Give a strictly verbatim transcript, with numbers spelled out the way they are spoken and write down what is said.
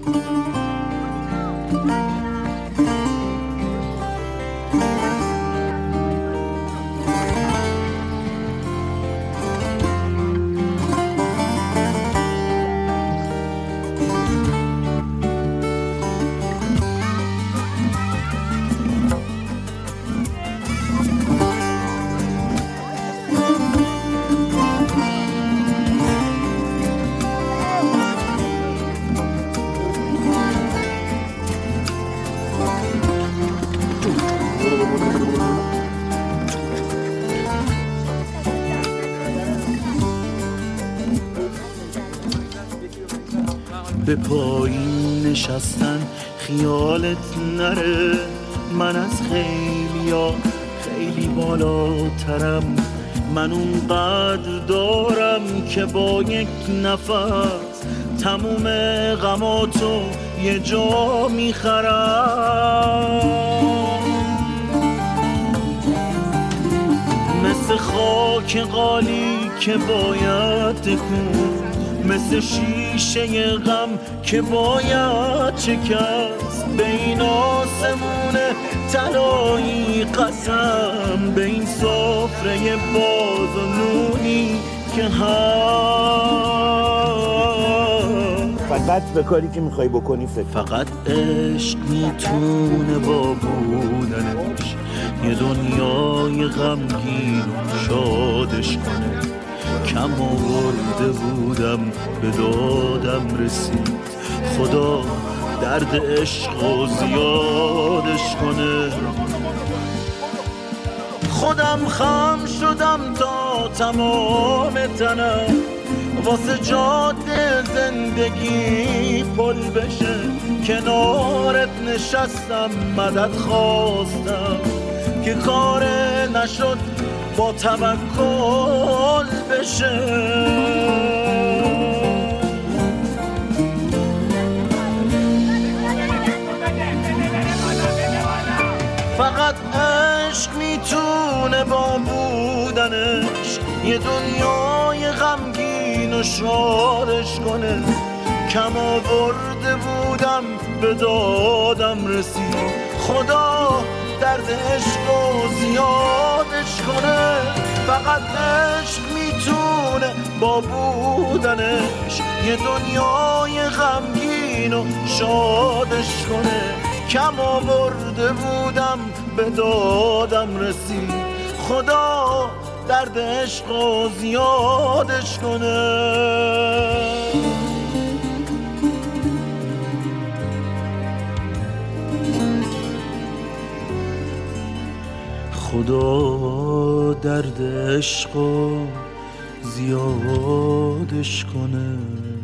به پایین نشستن خیالت نره، من از خیلیا خیلی بالاترم، من اونقدر دارم که با یک نفس تموم غماتو یه جا میخرم. مثل خاک قالی که باید تکون، مثل شیشه غم که باید شکست، به این آسمون طلایی قسم، به این سفره باز و نونی که هم فقط به کاری که میخوای بکنی فکر. فقط عشق میتونه با بودنش یه دنیای غمگین شادش کنه. کم آورده بودم به دادم رسید، خدا درد عشق و زیادش کنه. خودم خم شدم تا تمام تنم واسه جاده زندگی پل بشه، کنارت نشستم مدد خواستم که کار نشد با توکل بشه. فقط عشق میتونه با بودنش یه دنیای غمگین و شادش کنه. کم آورده بودم به دادم رسید، خدا درد عشق و زیادش کنه. فقط عشق میتونه با بودنش یه دنیای غمگین و شادش کنه. کم آورده بودم به دادم رسید، خدا درد عشق و زیادش کنه. خدا درد عشق و زیادش کنه.